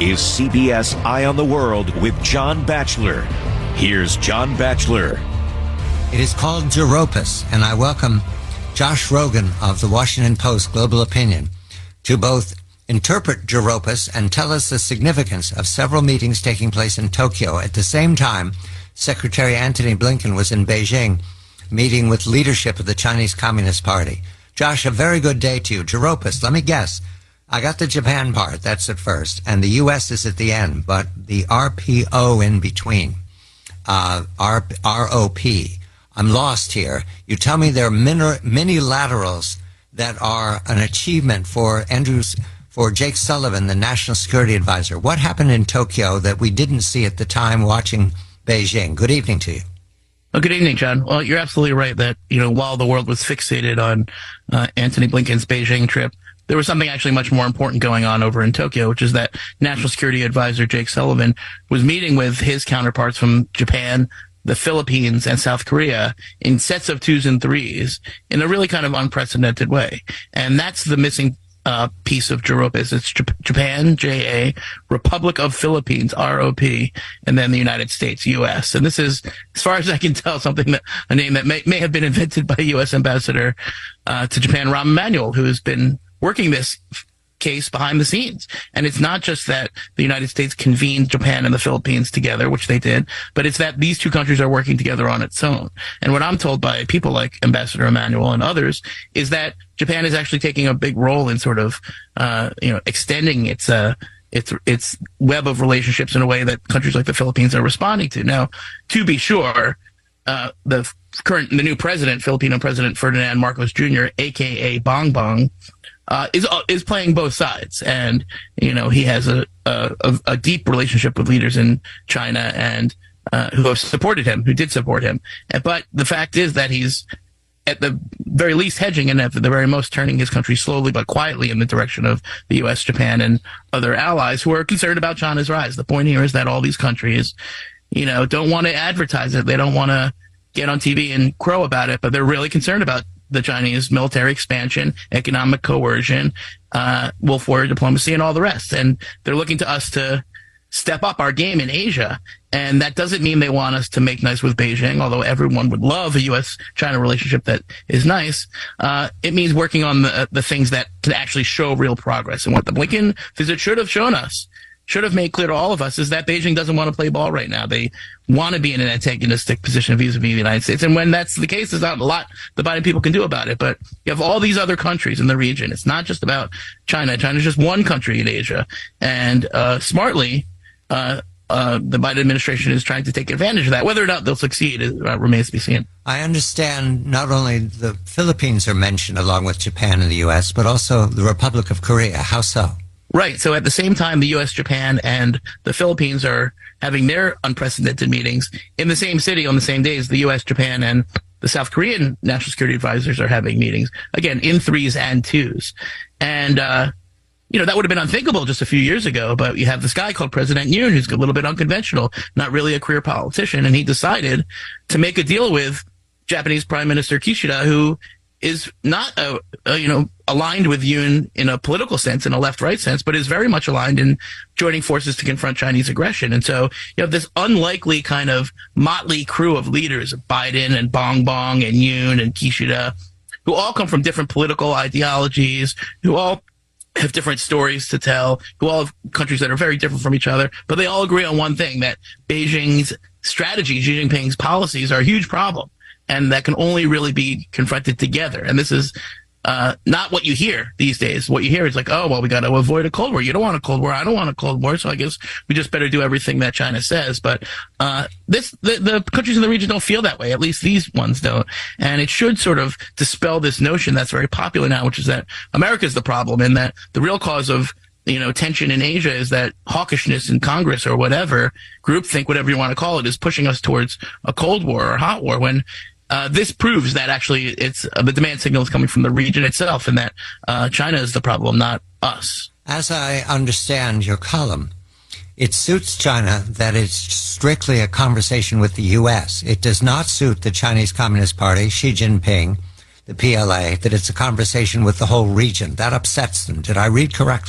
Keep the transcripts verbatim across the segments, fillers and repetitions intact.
is C B S Eye on the World with John Batchelor. Here's John Batchelor. It is called Jeropus, and I welcome Josh Rogin of the Washington Post Global Opinion to both interpret Jeropus and tell us the significance of several meetings taking place in Tokyo. At the same time, Secretary Antony Blinken was in Beijing meeting with leadership of the Chinese Communist Party. Josh, a very good day to you. Jeropus, let me guess. I got the Japan part, that's at first, and the U S is at the end, but the R P O in between, uh, R O P. I'm lost here. You tell me there are mini laterals that are an achievement for Andrews, for Jake Sullivan, the National Security Advisor. What happened in Tokyo that we didn't see at the time watching Beijing? Good evening to you. Well, good evening, John. Well, you're absolutely right that, you know, while the world was fixated on uh, Antony Blinken's Beijing trip, there was something actually much more important going on over in Tokyo, which is that National Security Advisor Jake Sullivan was meeting with his counterparts from Japan, the Philippines, and South Korea in sets of twos and threes in a really kind of unprecedented way. And that's the missing uh, piece of Jeropus. It's J- Japan, J A, Republic of Philippines, R O P, and then the United States, U S. And this is, as far as I can tell, something that, a name that may, may have been invented by U S Ambassador uh, to Japan, Rahm Emanuel, who has been working this case behind the scenes. And it's not just that the United States convened Japan and the Philippines together, which they did, but it's that these two countries are working together on its own. And what I'm told by people like Ambassador Emanuel and others is that Japan is actually taking a big role in sort of, uh, you know, extending its, uh, its, its web of relationships in a way that countries like the Philippines are responding to. Now, to be sure, uh, the current, the new president, Filipino President Ferdinand Marcos Junior, aka Bong Bong, Uh, is is playing both sides, and you know he has a a, a deep relationship with leaders in China and uh, who have supported him, who did support him. But the fact is that he's at the very least hedging, and at the very most turning his country slowly but quietly in the direction of the U S, Japan, and other allies who are concerned about China's rise. The point here is that all these countries, you know, don't want to advertise it. They don't want to get on T V and crow about it, but they're really concerned about the Chinese military expansion, economic coercion, uh, Wolf Warrior diplomacy, and all the rest. And they're looking to us to step up our game in Asia. And that doesn't mean they want us to make nice with Beijing, although everyone would love a U S China relationship that is nice. Uh, it means working on the, the things that can actually show real progress. And what the Blinken visit should have shown us, should have made clear to all of us, is that Beijing doesn't want to play ball right now. They want to be in an antagonistic position vis-a-vis the United States. And when that's the case, there's not a lot the Biden people can do about it. But you have all these other countries in the region. It's not just about China. China's just one country in Asia. And uh, smartly, uh, uh, the Biden administration is trying to take advantage of that. Whether or not they'll succeed is, uh, remains to be seen. I understand not only the Philippines are mentioned along with Japan and the U S, but also the Republic of Korea. How so? Right. So at the same time, the U S, Japan, and the Philippines are having their unprecedented meetings in the same city on the same days. The U S, Japan, and the South Korean national security advisors are having meetings, again, in threes and twos. And, uh, you know, that would have been unthinkable just a few years ago, but you have this guy called President Yoon, who's a little bit unconventional, not really a career politician, and he decided to make a deal with Japanese Prime Minister Kishida, who is not, a, a, you know, aligned with Yoon in a political sense, in a left-right sense, but is very much aligned in joining forces to confront Chinese aggression. And so you have this unlikely kind of motley crew of leaders, Biden and Bong Bong and Yoon and Kishida, who all come from different political ideologies, who all have different stories to tell, who all have countries that are very different from each other, but they all agree on one thing, that Beijing's strategy, Xi Jinping's policies, are a huge problem, and that can only really be confronted together. And this is uh, not what you hear these days. What you hear is like, oh, well, we got to avoid a Cold War. You don't want a Cold War. I don't want a Cold War. So I guess we just better do everything that China says. But uh, this, the, the countries in the region don't feel that way. At least these ones don't. And it should sort of dispel this notion that's very popular now, which is that America's the problem, and that the real cause of, you know, tension in Asia is that hawkishness in Congress or whatever, groupthink, whatever you want to call it, is pushing us towards a Cold War or a hot war, when Uh, this proves that actually it's uh, the demand signal is coming from the region itself, and that uh, China is the problem, not us. As I understand your column, it suits China that it's strictly a conversation with the U S. It does not suit the Chinese Communist Party, Xi Jinping, the P L A, that it's a conversation with the whole region. That upsets them. Did I read correctly?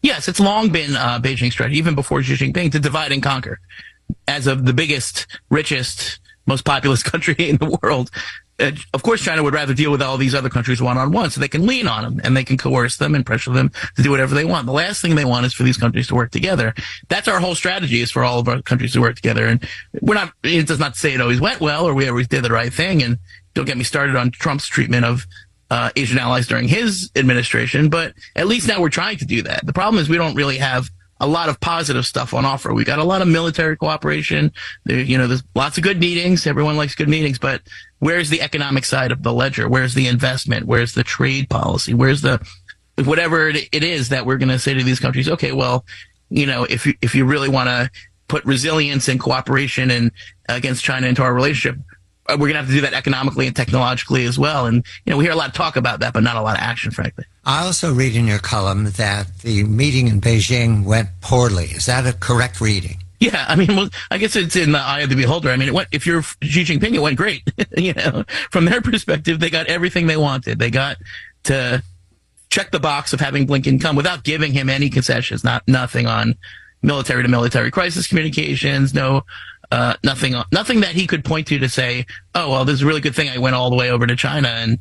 Yes, it's long been uh, Beijing's strategy, even before Xi Jinping, to divide and conquer. As of the biggest, richest, most populous country in the world, uh, of course, China would rather deal with all these other countries one-on-one, so they can lean on them and they can coerce them and pressure them to do whatever they want. The last thing they want is for these countries to work together. That's our whole strategy, is for all of our countries to work together. And we're not, it does not say it always went well or we always did the right thing. And don't get me started on Trump's treatment of uh, Asian allies during his administration, but at least now we're trying to do that. The problem is we don't really have a lot of positive stuff on offer. We got a lot of military cooperation. There, you know, there's lots of good meetings. Everyone likes good meetings, but where's the economic side of the ledger? Where's the investment? Where's the trade policy? Where's the, whatever it is that we're going to say to these countries? Okay, well, you know, if you, if you really want to put resilience and cooperation and against China into our relationship, we're going to have to do that economically and technologically as well. And, you know, we hear a lot of talk about that, but not a lot of action, frankly. I also read in your column that the meeting in Beijing went poorly. Is that a correct reading? Yeah, I mean, well, I guess it's in the eye of the beholder. I mean, it went, if you're Xi Jinping, it went great. You know, from their perspective, they got everything they wanted. They got to check the box of having Blinken come without giving him any concessions, not nothing on military to military crisis communications, no Uh, nothing, nothing that he could point to to say, oh, well, this is a really good thing I went all the way over to China and,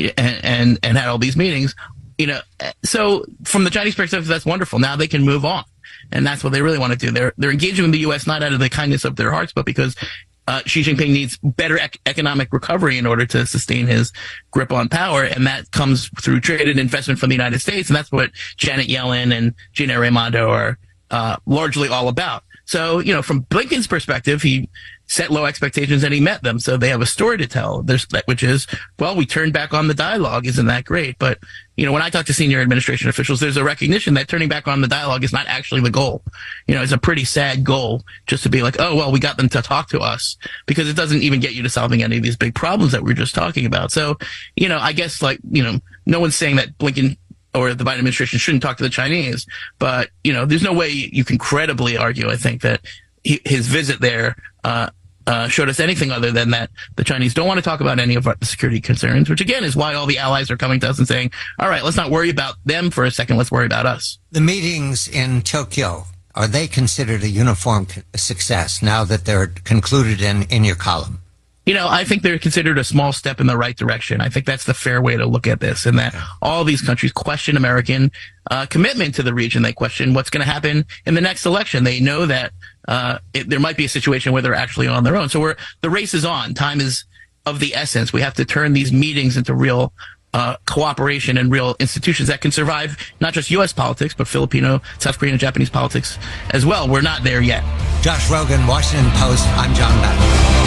and, and had all these meetings, you know. So from the Chinese perspective, that's wonderful. Now they can move on. And that's what they really want to do. They're, they're engaging with the U S not out of the kindness of their hearts, but because, uh, Xi Jinping needs better ec- economic recovery in order to sustain his grip on power. And that comes through trade and investment from the United States. And that's what Janet Yellen and Gina Raimondo are, uh, largely all about. So, you know, from Blinken's perspective, he set low expectations and he met them. So they have a story to tell, There's, which is, well, we turned back on the dialogue. Isn't that great? But, you know, when I talk to senior administration officials, there's a recognition that turning back on the dialogue is not actually the goal. You know, it's a pretty sad goal just to be like, oh, well, we got them to talk to us, because it doesn't even get you to solving any of these big problems that we were just talking about. So, you know, I guess, like, you know, no one's saying that Blinken or the Biden administration shouldn't talk to the Chinese, but, you know, there's no way you can credibly argue, I think, that he, his visit there uh, uh, showed us anything other than that the Chinese don't want to talk about any of our security concerns, which, again, is why all the allies are coming to us and saying, all right, let's not worry about them for a second, let's worry about us. The meetings in Tokyo, are they considered a uniform success now that they're concluded in, in your column? You know, I think they're considered a small step in the right direction. I think that's the fair way to look at this, and that all these countries question American uh, commitment to the region. They question what's going to happen in the next election. They know that uh, it, there might be a situation where they're actually on their own. So we're, the race is on. Time is of the essence. We have to turn these meetings into real uh, cooperation and real institutions that can survive not just U S politics, but Filipino, South Korean, and Japanese politics as well. We're not there yet. Josh Rogin, Washington Post. I'm John Batchelor.